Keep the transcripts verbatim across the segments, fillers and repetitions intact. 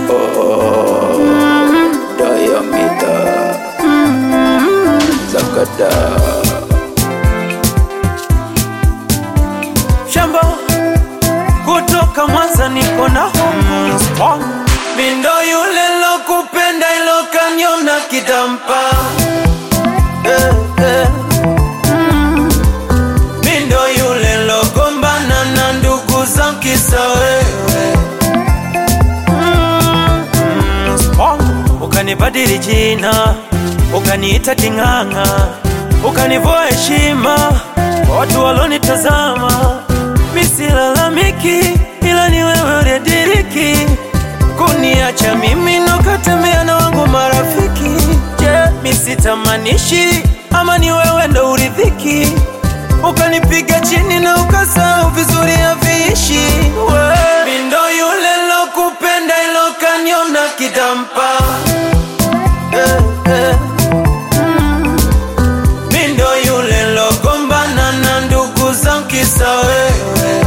Oh, Diameter Zakada Shamba kutoka Mwanza niko na home strong. Mindo yule lo kupenda ilo kanyona kidampa eh, eh. Mm. Mindo yule lo gombana na ndugu za kisa wewe mm. Mm. Strong. Ukanibadili jina, ukaniita kinganga, ukanivua heshima watu walonitazama. Misilalamiki ila ni wewe uliyediriki kuniacha mimi nokatembea na wangu marafiki. Je, misitamanishi ama ni wewe ndo uridhiki? Ukanipiga chini na ukasahau vizuri haviishi. Mindo yule lo kupenda ilo kanyona kidampa eh, eh. Mm. Mindo yule lo gombana na ndugu za kisa wewe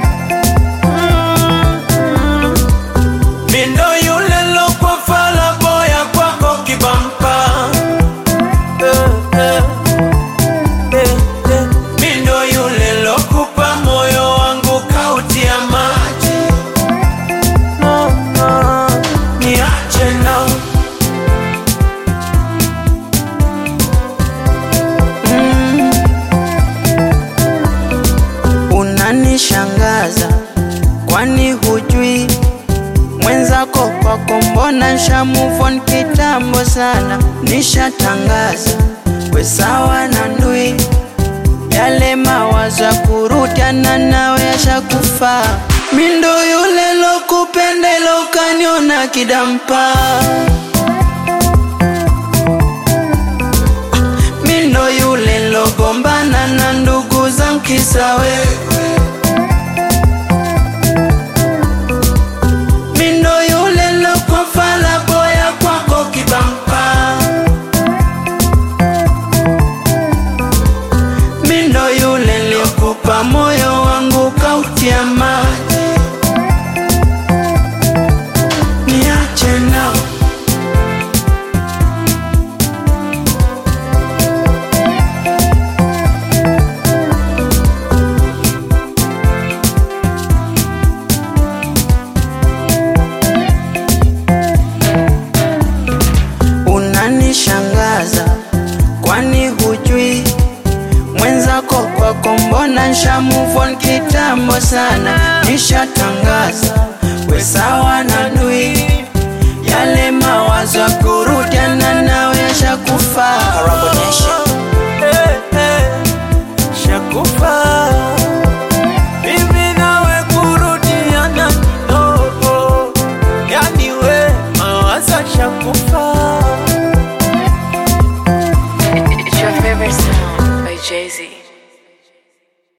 mm. Mindo yule lo kwa fala boya kwako kibampa eh, eh. Eh, eh. Mindo yule lo kupa moyo wangu kautia maji no, no. Niache na unanishangaza, kwani hujui mwenzako kwako mbona nsha move on kitambo sana. Nishatangaza we sawa na ndui, yale mawazo ya kurudiana nawe yashakufa. Mindo yule lo kupenda ilo kanyona kidampa, mindo yule lo gombana na ndugu za mkisa wewe, mindo yule lo kwa fala boya kwako kibampa, mindo yule liokupa moyo wangu kautia maji. Niache nao unanishangaza, kwani hujui mwenzako kwako mbona nsha move on kitambo sana. Nishatangaza